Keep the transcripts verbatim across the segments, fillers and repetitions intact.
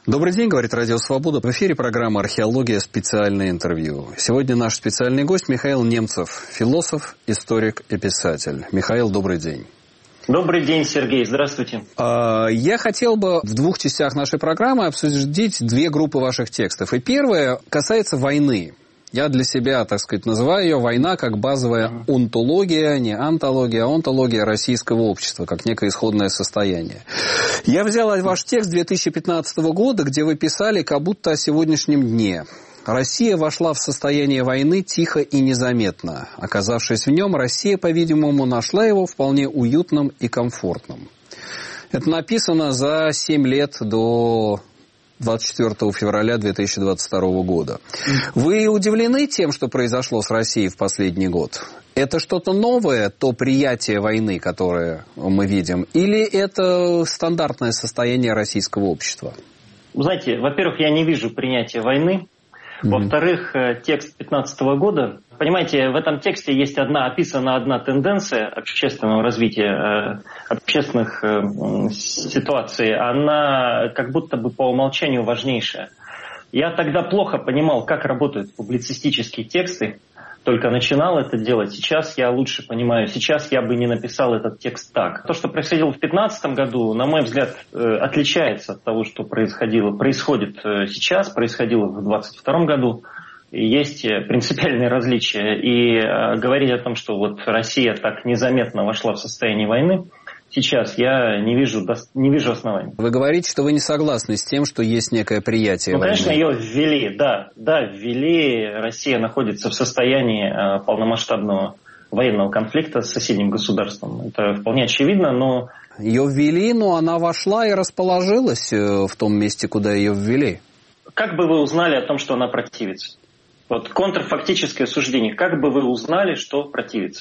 Добрый день, говорит Радио Свобода. В эфире программа «Археология. Специальное интервью». Сегодня наш специальный гость Михаил Немцев, философ, историк и писатель. Михаил, добрый день. Добрый день, Сергей. Здравствуйте. Я хотел бы в двух частях нашей программы обсудить две группы ваших текстов. И первая касается войны. Я для себя, так сказать, называю ее «Война» как базовая онтология, не антология, а онтология российского общества, как некое исходное состояние. Я взял ваш текст две тысячи пятнадцатого года, где вы писали как будто о сегодняшнем дне. Россия вошла в состояние войны тихо и незаметно. Оказавшись в нем, Россия, по-видимому, нашла его вполне уютным и комфортным. Это написано за семь лет до двадцать четвёртого февраля две тысячи двадцать второго года. Вы удивлены тем, что произошло с Россией в последний год? Это что-то новое, то приятие войны, которое мы видим, или это стандартное состояние российского общества? Вы знаете, во-первых, я не вижу принятия войны. Mm-hmm. Во-вторых, текст две тысячи пятнадцатого года, понимаете, в этом тексте есть одна, описана одна тенденция общественного развития, общественных ситуаций, она как будто бы по умолчанию важнейшая. Я тогда плохо понимал, как работают публицистические тексты, только начинал это делать. Сейчас я лучше понимаю. Сейчас я бы не написал этот текст так. То, что происходило в две тысячи пятнадцатом году, на мой взгляд, отличается от того, что происходило, происходит сейчас, происходило в две тысячи двадцать втором году. Есть принципиальные различия. И говорить о том, что вот Россия так незаметно вошла в состояние войны, сейчас я не вижу, не вижу оснований. Вы говорите, что вы не согласны с тем, что есть некое приятие Ну, войны. конечно, ее ввели, да. Да, ввели. Россия находится в состоянии э, полномасштабного военного конфликта с соседним государством. Это вполне очевидно, но... Ее ввели, но она вошла и расположилась в том месте, куда ее ввели. Как бы вы узнали о том, что она противится? Вот контрфактическое суждение. Как бы вы узнали, что противится?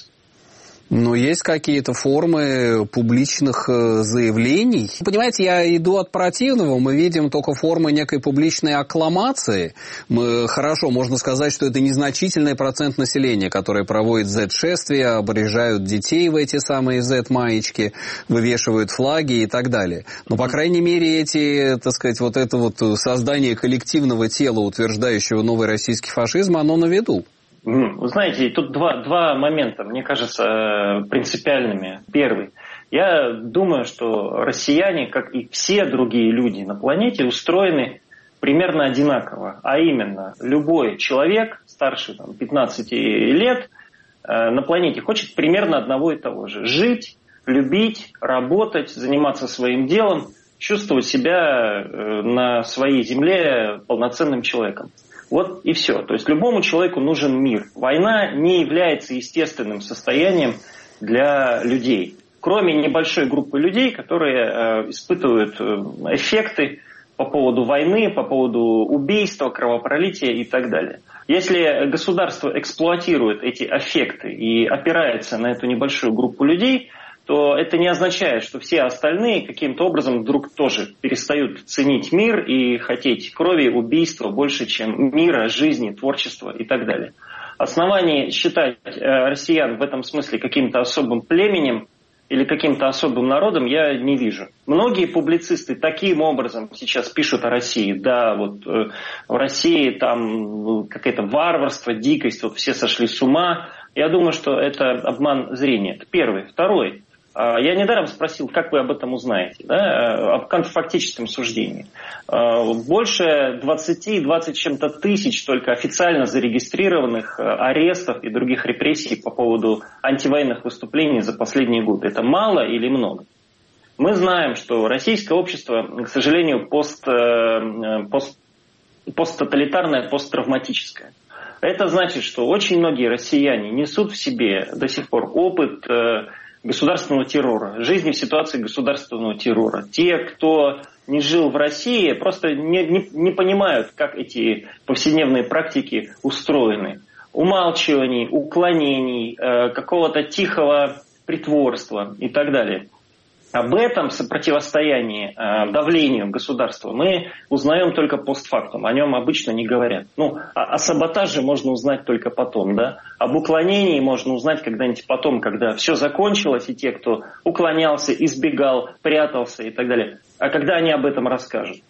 Ну, есть какие-то формы публичных заявлений. Понимаете, я иду от противного. Мы видим только формы некой публичной аккламации. Мы, хорошо, можно сказать, что это незначительный процент населения, которое проводит зет-шествия, обрежают детей в эти самые зет-маечки, вывешивают флаги и так далее. Но, по крайней мере, эти, так сказать, вот это вот создание коллективного тела, утверждающего новый российский фашизм, оно на виду. Вы знаете, тут два, два момента, мне кажется, принципиальными. Первый. Я думаю, что россияне, как и все другие люди на планете, устроены примерно одинаково. А именно, любой человек старше там, пятнадцати лет на планете хочет примерно одного и того же. Жить, любить, работать, заниматься своим делом, чувствовать себя на своей земле полноценным человеком. Вот и все. То есть любому человеку нужен мир. Война не является естественным состоянием для людей. Кроме небольшой группы людей, которые э, испытывают эффекты по поводу войны, по поводу убийства, кровопролития и так далее. Если государство эксплуатирует эти эффекты и опирается на эту небольшую группу людей, то это не означает, что все остальные каким-то образом вдруг тоже перестают ценить мир и хотеть крови, убийства больше, чем мира, жизни, творчества и так далее. Оснований считать россиян в этом смысле каким-то особым племенем или каким-то особым народом я не вижу. Многие публицисты таким образом сейчас пишут о России. Да, вот э, в России там какое-то варварство, дикость, вот все сошли с ума. Я думаю, что это обман зрения. Это первый. Второй. Я недаром спросил, как вы об этом узнаете, да, об контрфактическом суждении. Больше двадцати-двадцати чем-то тысяч только официально зарегистрированных арестов и других репрессий по поводу антивоенных выступлений за последние годы. Это мало или много? Мы знаем, что российское общество, к сожалению, пост, пост, посттоталитарное, посттравматическое. Это значит, что очень многие россияне несут в себе до сих пор опыт государственного террора, жизни в ситуации государственного террора. Те, кто не жил в России, просто не, не, не понимают, как эти повседневные практики устроены. Умалчиваний, уклонений, э, какого-то тихого притворства и так далее. Об этом противостоянии э, давлению государства мы узнаем только постфактум, о нем обычно не говорят. Ну, о, о саботаже можно узнать только потом, да? Об уклонении можно узнать когда-нибудь потом, когда все закончилось, и те, кто уклонялся, избегал, прятался и так далее. А когда они об этом расскажут?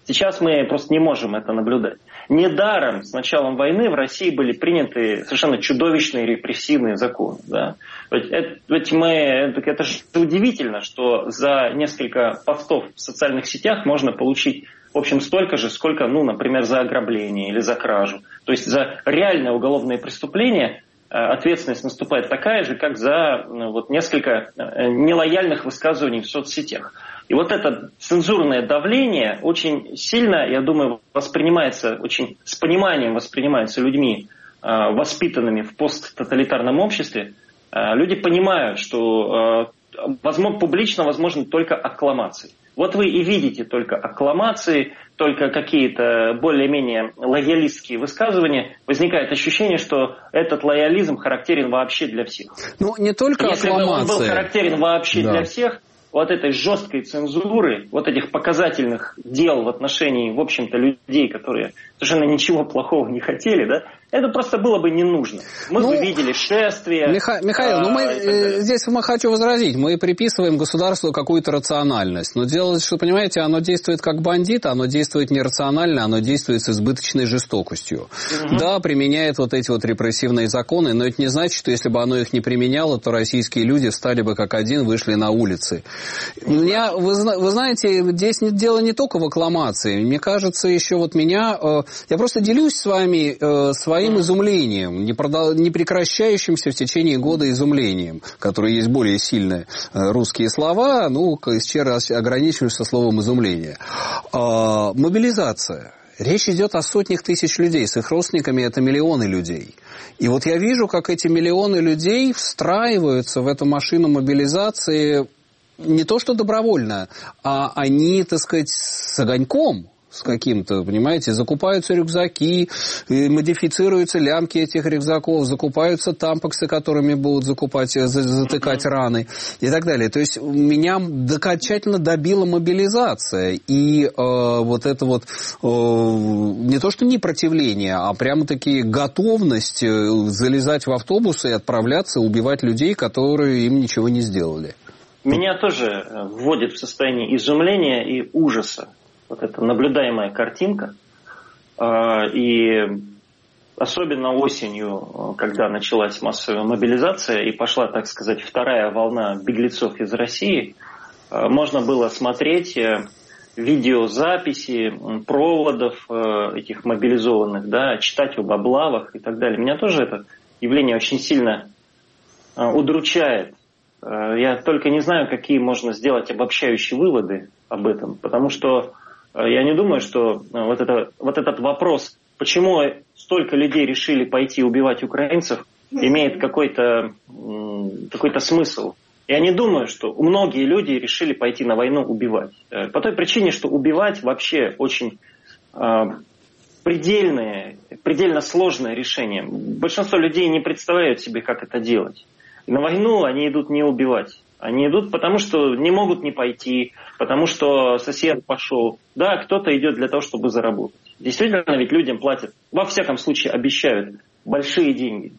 Сейчас мы просто не можем это наблюдать. Недаром с началом войны в России были приняты совершенно чудовищные репрессивные законы. Да? Ведь, это, ведь мы, это, это же удивительно, что за несколько постов в социальных сетях можно получить, в общем, столько же, сколько, ну, например, за ограбление или за кражу. То есть за реальное уголовное преступление ответственность наступает такая же, как за вот, несколько нелояльных высказываний в соцсетях. И вот это цензурное давление очень сильно, я думаю, воспринимается, очень с пониманием воспринимается людьми, воспитанными в посттоталитарном обществе. Люди понимают, что возможно, публично возможны только аккламации. Вот вы и видите только аккламации, только какие-то более-менее лоялистские высказывания. Возникает ощущение, что этот лоялизм характерен вообще для всех. Ну, не только Если аккламации. Если бы он был характерен вообще да. для всех, вот этой жесткой цензуры, вот этих показательных дел в отношении, в общем-то, людей, которые совершенно ничего плохого не хотели, да, это просто было бы не нужно. Мы ну, бы видели шествия. Миха- Михаил, а, ну мы э, здесь мы хочу возразить. Мы приписываем государству какую-то рациональность. Но дело, что, понимаете, оно действует как бандит, оно действует нерационально, оно действует с избыточной жестокостью. Угу. Да, применяет вот эти вот репрессивные законы, но это не значит, что если бы оно их не применяло, то российские люди встали бы как один, вышли на улицы. У меня, вы, вы знаете, здесь дело не только в аккламации. Мне кажется, еще вот меня... Э, я просто делюсь с вами э, своим своим изумлением, не, продол... не прекращающимся в течение года изумлением, которое есть более сильные русские слова, ну, еще раз ограничиваемся словом изумление. А, мобилизация. Речь идет о сотнях тысяч людей, с их родственниками это миллионы людей. И вот я вижу, как эти миллионы людей встраиваются в эту машину мобилизации не то что добровольно, а они, так сказать, с огоньком, с каким-то, понимаете, закупаются рюкзаки, модифицируются лямки этих рюкзаков, закупаются тампоксы, которыми будут закупать, затыкать раны и так далее. То есть меня окончательно добила мобилизация. И э, вот это вот э, не то что непротивление, а прямо-таки готовность залезать в автобусы и отправляться, убивать людей, которые им ничего не сделали. Меня тоже вводит в состояние изумления и ужаса вот эта наблюдаемая картинка. И особенно осенью, когда началась массовая мобилизация и пошла, так сказать, вторая волна беглецов из России, можно было смотреть видеозаписи проводов этих мобилизованных, да, читать об облавах и так далее. Меня тоже это явление очень сильно удручает. Я только не знаю, какие можно сделать обобщающие выводы об этом, потому что я не думаю, что вот, это, вот этот вопрос, почему столько людей решили пойти убивать украинцев, имеет какой-то, какой-то смысл. Я не думаю, что многие люди решили пойти на войну убивать. По той причине, что убивать вообще очень предельное, предельно сложное решение. Большинство людей не представляют себе, как это делать. И на войну они идут не убивать. Они идут потому, что не могут не пойти, потому что сосед пошел. Да, кто-то идет для того, чтобы заработать. Действительно, ведь людям платят, во всяком случае обещают большие деньги.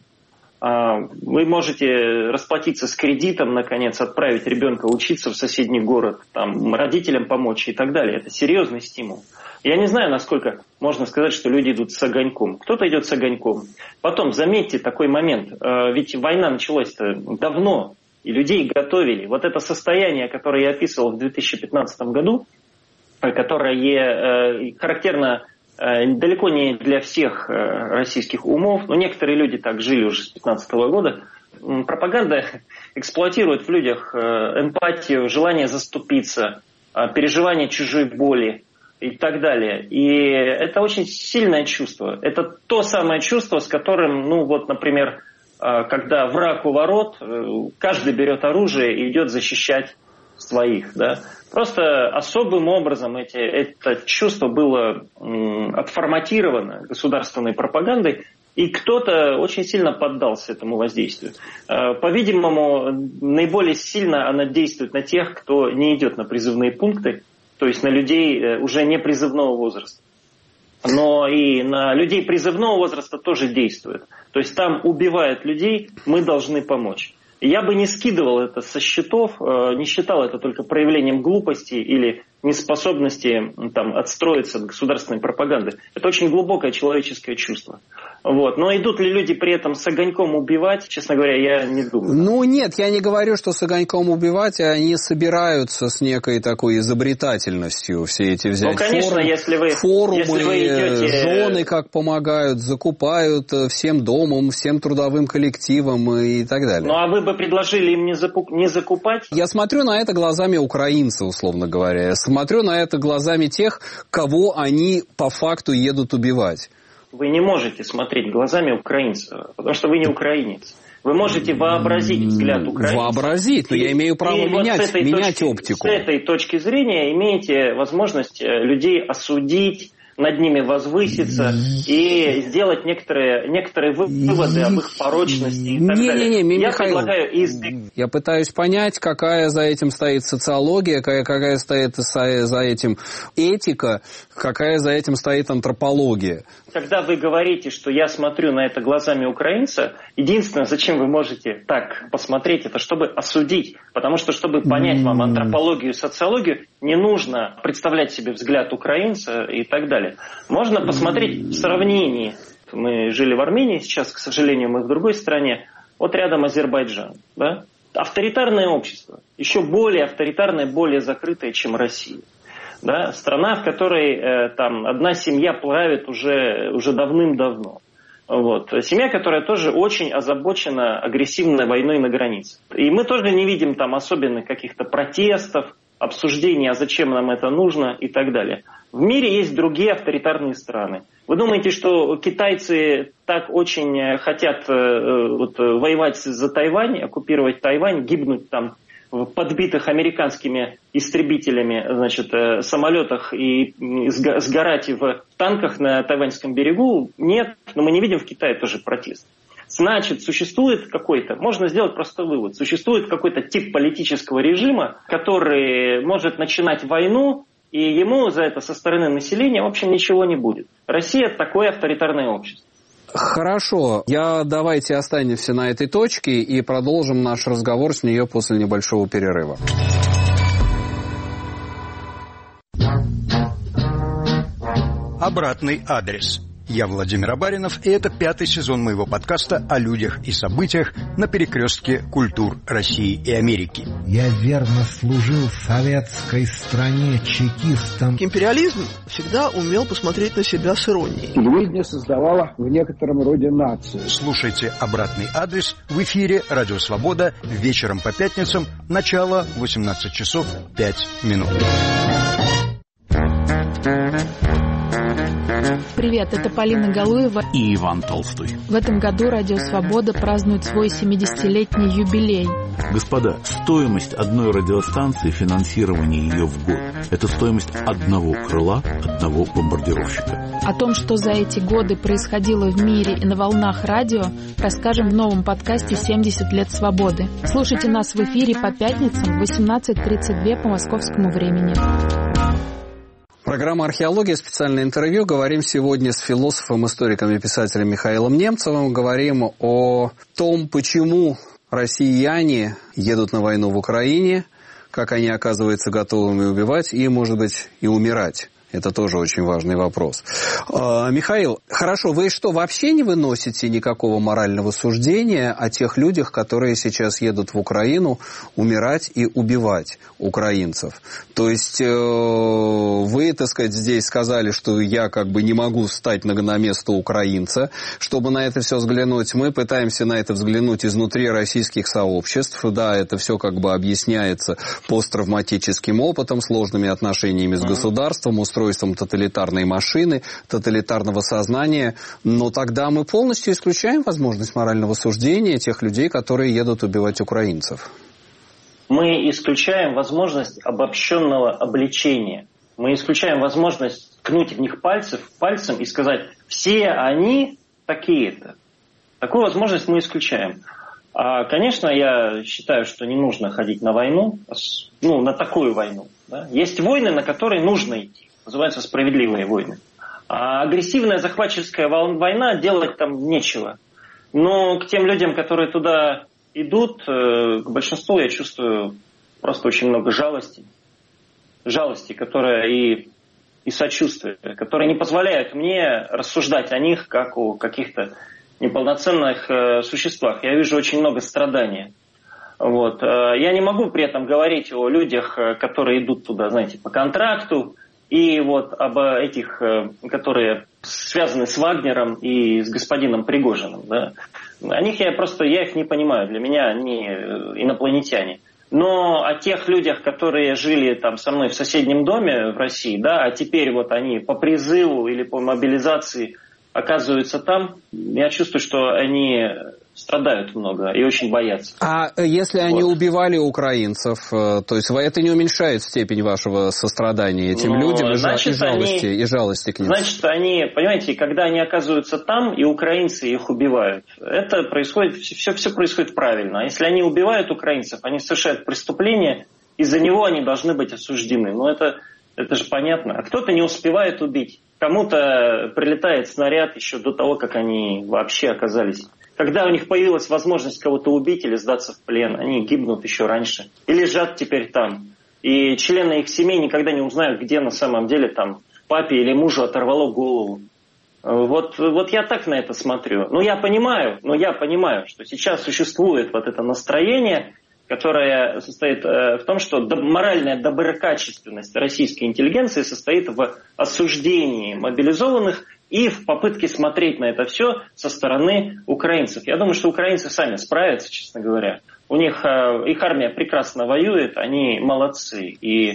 Вы можете расплатиться с кредитом, наконец, отправить ребенка учиться в соседний город, там, родителям помочь и так далее. Это серьезный стимул. Я не знаю, насколько можно сказать, что люди идут с огоньком. Кто-то идет с огоньком. Потом, заметьте такой момент. Ведь война началась-то давно. И людей готовили. Вот это состояние, которое я описывал в две тысячи пятнадцатом году, которое э, характерно э, далеко не для всех э, российских умов, но некоторые люди так жили уже с две тысячи пятнадцатого года, пропаганда эксплуатирует в людях э, эмпатию, желание заступиться, э, переживание чужой боли и так далее. И это очень сильное чувство. Это то самое чувство, с которым, ну вот, например, когда враг у ворот, каждый берет оружие и идет защищать своих. Да? Просто особым образом эти, это чувство было отформатировано государственной пропагандой, и кто-то очень сильно поддался этому воздействию. По-видимому, наиболее сильно она действует на тех, кто не идет на призывные пункты, то есть на людей уже не призывного возраста. Но и на людей призывного возраста тоже действует. То есть там убивают людей, мы должны помочь. И я бы не скидывал это со счетов, не считал это только проявлением глупости или неспособности там, отстроиться от государственной пропаганды. Это очень глубокое человеческое чувство. Вот. Но идут ли люди при этом с огоньком убивать, честно говоря, я не думаю. Ну нет, я не говорю, что с огоньком убивать, а они собираются с некой такой изобретательностью все эти взять. Ну, конечно, форум, если вы, форумы, если вы идете... жены как помогают, закупают всем домом, всем трудовым коллективам и так далее. Ну а вы бы предложили им не, закуп... не закупать? Я смотрю на это глазами украинца, условно говоря. Я смотрю на это глазами тех, кого они по факту едут убивать. Вы не можете смотреть глазами украинца, потому что вы не украинец. Вы можете вообразить взгляд украинца. Вообразить, но я имею право менять, вот менять точки, оптику. С этой точки зрения имеете возможность людей осудить, над ними возвыситься и сделать некоторые, некоторые выводы об их порочности и так не, далее. Не, не, я Михаил, предлагаю избегать. Я пытаюсь понять, какая за этим стоит социология, какая, какая стоит за этим этика, какая за этим стоит антропология. Когда вы говорите, что я смотрю на это глазами украинца, единственное, зачем вы можете так посмотреть, это чтобы осудить. Потому что, чтобы понять вам антропологию и социологию, не нужно представлять себе взгляд украинца и так далее. Можно посмотреть в сравнении. Мы жили в Армении, сейчас, к сожалению, мы в другой стране. Вот рядом Азербайджан. Да? Авторитарное общество. Еще более авторитарное, более закрытое, чем Россия. Да? Страна, в которой э, там одна семья правит уже, уже давным-давно. Вот. Семья, которая тоже очень озабочена агрессивной войной на границе. И мы тоже не видим там особенных каких-то протестов, обсуждения, а зачем нам это нужно и так далее. В мире есть другие авторитарные страны. Вы думаете, что китайцы так очень хотят э, вот, воевать за Тайвань, оккупировать Тайвань, гибнуть там в подбитых американскими истребителями, значит, э, самолетах и сгорать в танках на тайваньском берегу? Нет, но мы не видим в Китае тоже протест. Значит, существует какой-то, можно сделать простой вывод, существует какой-то тип политического режима, который может начинать войну, и ему за это со стороны населения, в общем, ничего не будет. Россия – такое авторитарное общество. Хорошо, я давайте останемся на этой точке и продолжим наш разговор с нее после небольшого перерыва. Обратный адрес. Я Владимир Абаринов, и это пятый сезон моего подкаста о людях и событиях на перекрестке культур России и Америки. Я верно служил советской стране чекистом. Империализм всегда умел посмотреть на себя с иронией. Телевидение создавало в некотором роде нацию. Слушайте «Обратный адрес» в эфире «Радио Свобода» вечером по пятницам, начало восемнадцать часов пять минут. Привет, это Полина Галуева и Иван Толстой. В этом году «Радио Свобода» празднует свой семидесятилетний юбилей. Господа, стоимость одной радиостанции, финансирование ее в год – это стоимость одного крыла, одного бомбардировщика. О том, что за эти годы происходило в мире и на волнах радио, расскажем в новом подкасте «семьдесят лет свободы». Слушайте нас в эфире по пятницам в восемнадцать тридцать два по московскому времени. Программа «Археология», специальное интервью. Говорим сегодня с философом, историком и писателем Михаилом Немцевым. Говорим о том, почему россияне едут на войну в Украине, как они оказываются готовыми убивать и, может быть, и умирать. Это тоже очень важный вопрос. Михаил, хорошо, вы что, вообще не выносите никакого морального суждения о тех людях, которые сейчас едут в Украину умирать и убивать украинцев? То есть вы, так сказать, здесь сказали, что я как бы не могу встать на, на место украинца. Чтобы на это все взглянуть, мы пытаемся на это взглянуть изнутри российских сообществ. Да, это все как бы объясняется посттравматическим опытом, сложными отношениями с государством, устройством тоталитарной машины, тоталитарного сознания, но тогда мы полностью исключаем возможность морального суждения тех людей, которые едут убивать украинцев. Мы исключаем возможность обобщенного обличения. Мы исключаем возможность ткнуть в них пальцев, пальцем и сказать, все они такие-то. Такую возможность мы исключаем. А, конечно, я считаю, что не нужно ходить на войну, ну, на такую войну. Да? Есть войны, на которые нужно идти. Называются справедливые войны. А агрессивная захватческая война, делать там нечего. Но к тем людям, которые туда идут, к большинству я чувствую просто очень много жалости. жалости, которая и, и сочувствия, которые не позволяют мне рассуждать о них как о каких-то неполноценных э, существах. Я вижу очень много страдания. Вот. Я не могу при этом говорить о людях, которые идут туда, знаете, по контракту, и вот об этих, которые связаны с Вагнером и с господином Пригожиным. Да. О них я просто, я их не понимаю, для меня они инопланетяне. Но о тех людях, которые жили там со мной в соседнем доме в России, да, а теперь вот они по призыву или по мобилизации оказываются там, я чувствую, что они страдают много и очень боятся. А если вот. они убивали украинцев, то есть это не уменьшает степень вашего сострадания этим ну, людям и, значит, и, жалости, они, и жалости к ним? Значит, они, понимаете, когда они оказываются там, и украинцы их убивают, это происходит, все, все происходит правильно. А если они убивают украинцев, они совершают преступление, из-за него они должны быть осуждены. Ну, это, это же понятно. А кто-то не успевает убить. Кому-то прилетает снаряд еще до того, как они вообще оказались. Когда у них появилась возможность кого-то убить или сдаться в плен, они гибнут еще раньше. И лежат теперь там. И члены их семей никогда не узнают, где на самом деле там папе или мужу оторвало голову. Вот, вот я так на это смотрю. Ну, я понимаю, но я понимаю, что сейчас существует вот это настроение, которое состоит э, в том, что до, моральная доброкачественность российской интеллигенции состоит в осуждении мобилизованных и в попытке смотреть на это все со стороны украинцев. Я думаю, что украинцы сами справятся, честно говоря. У них э, их армия прекрасно воюет, они молодцы. И э,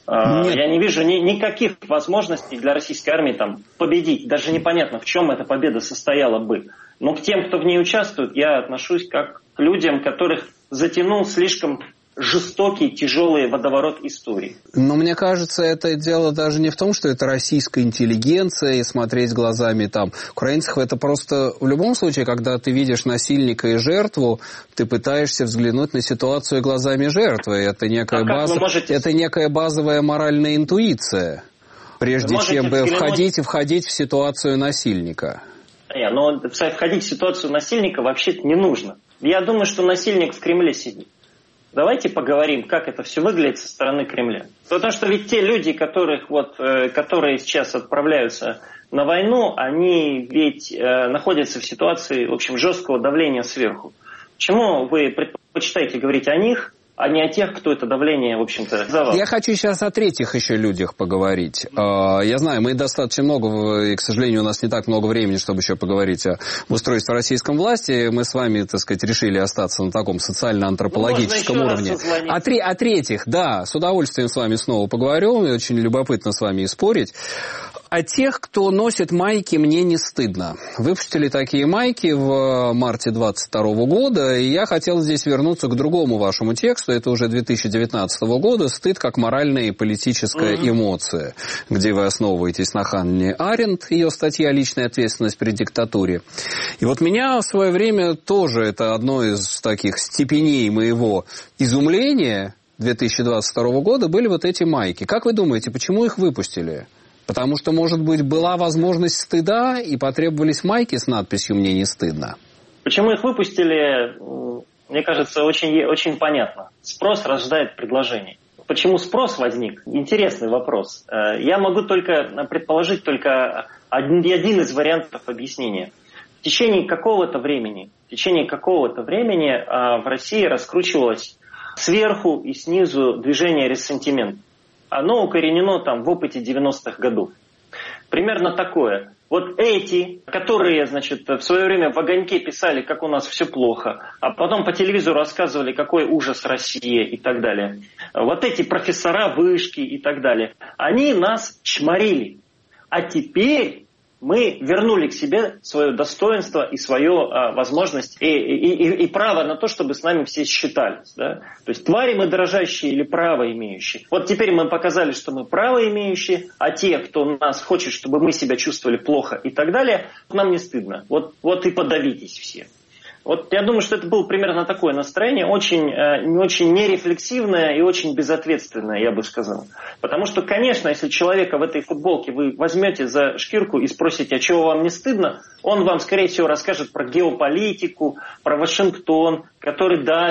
я не вижу ни, никаких возможностей для российской армии там победить. Даже непонятно, в чем эта победа состояла бы. Но к тем, кто в ней участвует, я отношусь как к людям, которых затянул слишком жестокий, тяжелый водоворот истории. Но мне кажется, это дело даже не в том, что это российская интеллигенция и смотреть глазами там украинцев. Это просто в любом случае, когда ты видишь насильника и жертву, ты пытаешься взглянуть на ситуацию глазами жертвы. Это некая, а база... можете... это некая базовая моральная интуиция, прежде чем взглянуть... входить, входить в ситуацию насильника. Не, но входить в ситуацию насильника вообще-то не нужно. Я думаю, что насильник в Кремле сидит. Давайте поговорим, как это все выглядит со стороны Кремля. Потому что ведь те люди, которых, вот, э, которые сейчас отправляются на войну, они ведь э, находятся в ситуации, в общем, жесткого давления сверху. Почему вы предпочитаете говорить о них, а не о тех, кто это давление, в общем-то, завал? Я хочу сейчас о третьих еще людях поговорить. Я знаю, мы достаточно много, и, к сожалению, у нас не так много времени, чтобы еще поговорить о устройстве российской власти. Мы с вами, так сказать, решили остаться на таком социально-антропологическом ну, уровне. О, три, о третьих, да, с удовольствием с вами снова поговорю. Мне очень любопытно с вами и спорить. О тех, кто носит майки «Мне не стыдно». Выпустили такие майки в марте двадцать второго года, и я хотел здесь вернуться к другому вашему тексту. Это уже две тысячи девятнадцатого года «Стыд как моральная и политическая mm-hmm. эмоция», где вы основываетесь на Ханне Аренд, ее статья «Личная ответственность при диктатуре». И вот меня в свое время тоже, это одно из таких степеней моего изумления две тысячи двадцать второго года, были вот эти майки. Как вы думаете, почему их выпустили? Потому что, может быть, была возможность стыда, и потребовались майки с надписью «Мне не стыдно». Почему их выпустили, мне кажется, очень, очень понятно. Спрос рождает предложение. Почему спрос возник? Интересный вопрос. Я могу только предположить только один, один из вариантов объяснения. В течение какого-то времени, в течение какого-то времени в России раскручивалось сверху и снизу движение рессентимента. Оно укоренено там в опыте девяностых годов. Примерно такое. Вот эти, которые, значит, в свое время в «Огоньке» писали, как у нас все плохо, а потом по телевизору рассказывали, какой ужас Россия и так далее. Вот эти профессора вышки и так далее. Они нас чморили. А теперь мы вернули к себе свое достоинство и свою а, возможность и, и, и, и право на то, чтобы с нами все считались. Да? То есть твари мы дорожащие или право имеющие. Вот теперь мы показали, что мы право имеющие, а те, кто нас хочет, чтобы мы себя чувствовали плохо и так далее, нам не стыдно. Вот, вот и подавитесь все. Вот я думаю, что это было примерно такое настроение, очень, э, очень нерефлексивное и очень безответственное, я бы сказал. Потому что, конечно, если человека в этой футболке вы возьмете за шкирку и спросите, а чего вам не стыдно, он вам, скорее всего, расскажет про геополитику, про Вашингтон, который давит,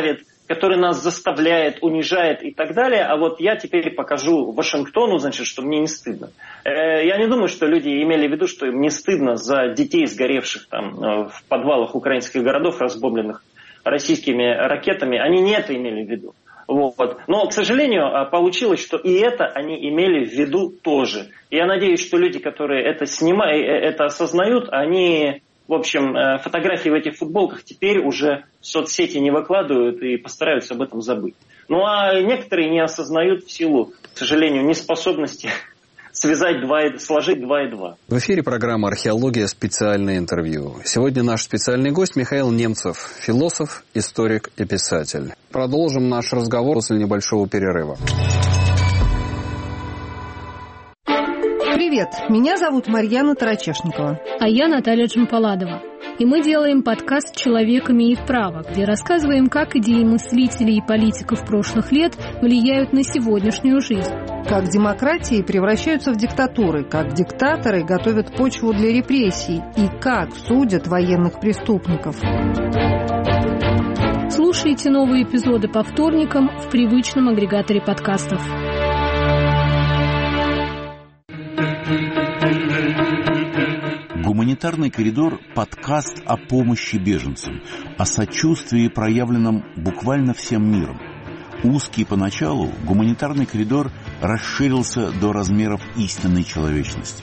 который нас заставляет, унижает и так далее, а вот я теперь покажу Вашингтону, значит, что мне не стыдно. Я не думаю, что люди имели в виду, что им не стыдно за детей, сгоревших там в подвалах украинских городов, разбомбленных российскими ракетами. Они не это имели в виду. Вот. Но, к сожалению, получилось, что и это они имели в виду тоже. И я надеюсь, что люди, которые это снимают, это осознают, они... В общем, фотографии в этих футболках теперь уже в соцсети не выкладывают и постараются об этом забыть. Ну а некоторые не осознают в силу, к сожалению, неспособности связать два, сложить два и два. В эфире программа «Археология. Специальное интервью». Сегодня наш специальный гость Михаил Немцев, философ, историк и писатель. Продолжим наш разговор после небольшого перерыва. Привет, меня зовут Марьяна Тарачешникова. А я Наталья Джампаладова. И мы делаем подкаст «Человек имеет право», где рассказываем, как идеи мыслителей и политиков прошлых лет влияют на сегодняшнюю жизнь. Как демократии превращаются в диктатуры, как диктаторы готовят почву для репрессий и как судят военных преступников. Слушайте новые эпизоды по вторникам в привычном агрегаторе подкастов. «Гуманитарный коридор» – подкаст о помощи беженцам, о сочувствии, проявленном буквально всем миром. Узкий поначалу, гуманитарный коридор расширился до размеров истинной человечности.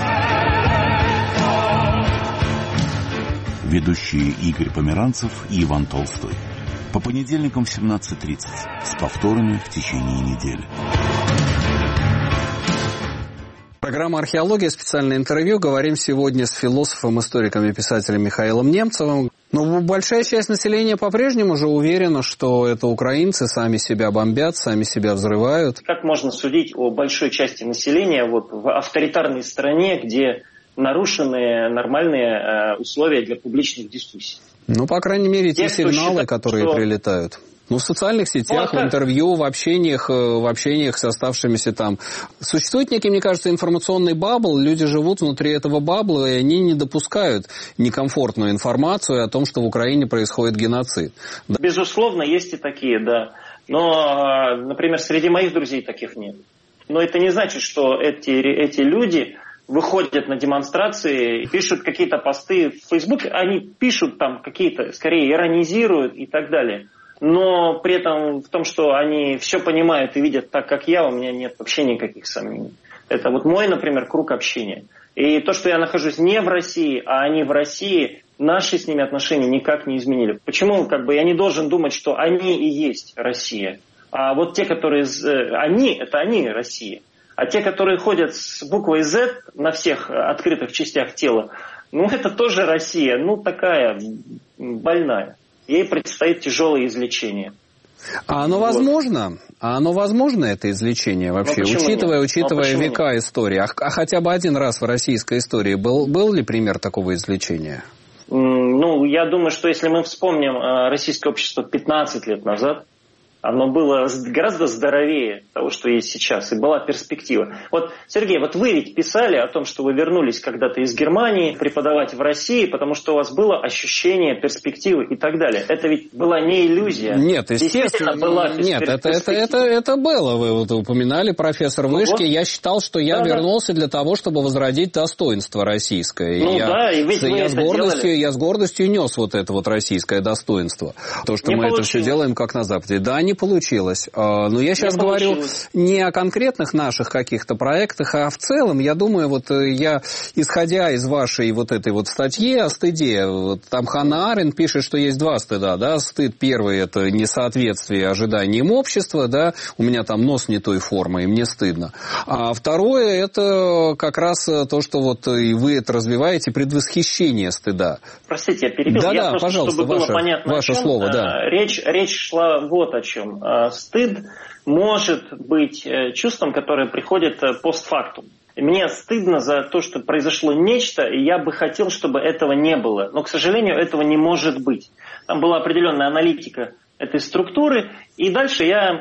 Ведущие Игорь Померанцев и Иван Толстой. По понедельникам в семнадцать тридцать, с повторами в течение недели. Программа «Археология. Специальное интервью». Говорим сегодня с философом, историком и писателем Михаилом Немцевым. Но большая часть населения по-прежнему же уверена, что это украинцы сами себя бомбят, сами себя взрывают. Как можно судить о большой части населения вот, в авторитарной стране, где нарушены нормальные э, условия для публичных дискуссий? Ну, по крайней мере, те, те сигналы, считает, которые что... прилетают. Ну, в социальных сетях, ну, в интервью, в общениях, в общениях с оставшимися там. Существует некий, мне кажется, информационный бабл. Люди живут внутри этого бабла, и они не допускают некомфортную информацию о том, что в Украине происходит геноцид. Безусловно, есть и такие, да. Но, например, среди моих друзей таких нет. Но это не значит, что эти, эти люди выходят на демонстрации, пишут какие-то посты в Фейсбуке. Они пишут там какие-то, скорее, иронизируют и так далее. Но при этом в том, что они все понимают и видят так, как я, у меня нет вообще никаких сомнений. Это вот мой, например, круг общения. И то, что я нахожусь не в России, а они в России, наши с ними отношения никак не изменили. Почему? Как бы я не должен думать, что они и есть Россия. А вот те, которые... Они, это они, Россия. А те, которые ходят с буквой Z на всех открытых частях тела, ну, это тоже Россия. Ну, такая больная. Ей предстоит тяжелое излечение. А оно вот. возможно? А оно возможно, это излечение вообще? Ну, учитывая, учитывая ну, века нет? истории. А, а хотя бы один раз в российской истории был, был ли пример такого излечения? Ну, я думаю, что если мы вспомним российское общество пятнадцать лет назад, оно было гораздо здоровее того, что есть сейчас, и была перспектива. Вот, Сергей, вот вы ведь писали о том, что вы вернулись когда-то из Германии преподавать в России, потому что у вас было ощущение перспективы и так далее. Это ведь была не иллюзия. Нет, естественно, была нет, это, это, это, это было. Вы вот упоминали профессор Вышки. Я считал, что я да, вернулся да. для того, чтобы возродить достоинство российское. Ну я, да, и ведь вы я, это с гордостью, делали. я с гордостью нес вот это вот российское достоинство. То, что не мы получилось. это все делаем как на Западе. Да, не получилось. Но я сейчас не говорю получилось. не о конкретных наших каких-то проектах, а в целом, я думаю, вот я, исходя из вашей вот этой вот статьи о стыде, вот там Ханна Аренд пишет, что есть два стыда, да, стыд первый – это несоответствие ожиданиям общества, да, у меня там нос не той формы, и мне стыдно. А второе – это как раз то, что вот и вы это развиваете, предвосхищение стыда. Простите, я перебил. Да, я да, просто, пожалуйста, чтобы ваше, было понятно, ваше слово, да. Речь, речь шла вот о чем. Стыд может быть чувством, которое приходит постфактум. Мне стыдно за то, что произошло нечто, и я бы хотел, чтобы этого не было. Но, к сожалению, этого не может быть. Там была определенная аналитика этой структуры, и дальше я...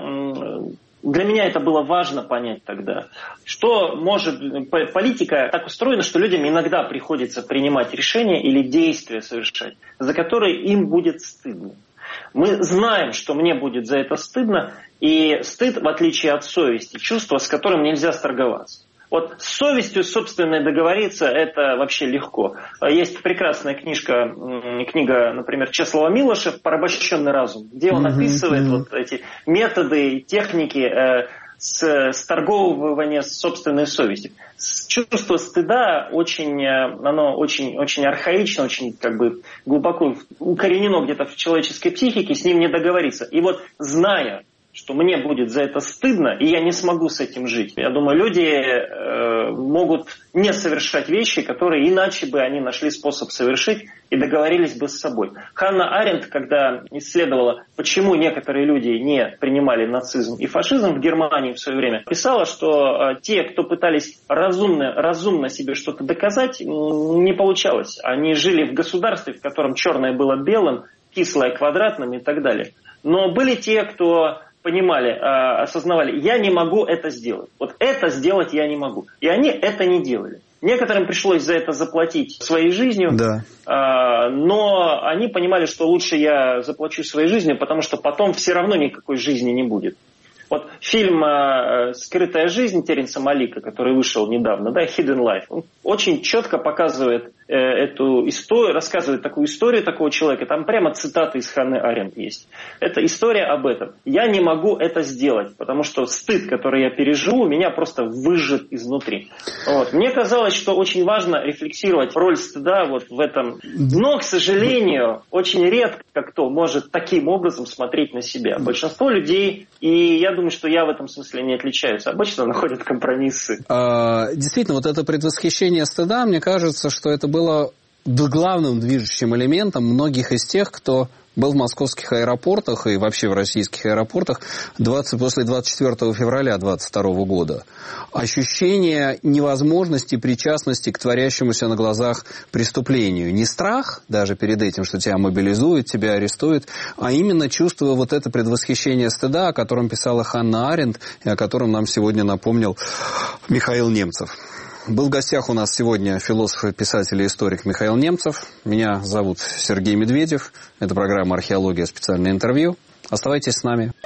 Для меня это было важно понять тогда, что может... Политика так устроена, что людям иногда приходится принимать решения или действия совершать, за которые им будет стыдно. Мы знаем, что мне будет за это стыдно, и стыд, в отличие от совести, чувство, с которым нельзя сторговаться. Вот с совестью собственной договориться – это вообще легко. Есть прекрасная книжка, книга, например, Чеслава Милоша «Порабощенный разум», где он описывает mm-hmm. вот эти методы, техники э, с, сторговывания с собственной совестью. Чувство стыда очень, оно очень, очень архаично, очень как бы глубоко укоренено где-то в человеческой психике, с ним не договориться. И вот зная, что мне будет за это стыдно, и я не смогу с этим жить. Я думаю, люди э, могут не совершать вещи, которые иначе бы они нашли способ совершить и договорились бы с собой. Ханна Аренд, когда исследовала, почему некоторые люди не принимали нацизм и фашизм в Германии в свое время, писала, что э, те, кто пытались разумно, разумно себе что-то доказать, не получалось. Они жили в государстве, в котором черное было белым, кислое квадратным и так далее. Но были те, кто понимали, осознавали, я не могу это сделать. Вот это сделать я не могу. И они это не делали. Некоторым пришлось за это заплатить своей жизнью, да. Но они понимали, что лучше я заплачу своей жизнью, потому что потом все равно никакой жизни не будет. Вот фильм «Скрытая жизнь» Терренса Малика, который вышел недавно, да, Hidden Life, он очень четко показывает э, эту историю, рассказывает такую историю такого человека. Там прямо цитаты из Ханны Аренд есть. Это история об этом. Я не могу это сделать, потому что стыд, который я переживу, меня просто выжжет изнутри. Вот. Мне казалось, что очень важно рефлексировать роль стыда вот в этом. Но, к сожалению, очень редко кто может таким образом смотреть на себя. Большинство людей, и я думаю, что я в этом смысле не отличаюсь, обычно находят компромиссы. А, действительно, вот это предвосхищение стыда, мне кажется, что это было главным движущим элементом многих из тех, кто был в московских аэропортах и вообще в российских аэропортах двадцать, после двадцать четвёртого февраля двадцать второго года. Ощущение невозможности причастности к творящемуся на глазах преступлению. Не страх даже перед этим, что тебя мобилизуют, тебя арестуют, а именно чувство вот это предвосхищение стыда, о котором писала Ханна Аренд и о котором нам сегодня напомнил Михаил Немцев. Был в гостях у нас сегодня философ, писатель и историк Михаил Немцев. Меня зовут Сергей Медведев. Это программа «Археология. Специальное интервью». Оставайтесь с нами.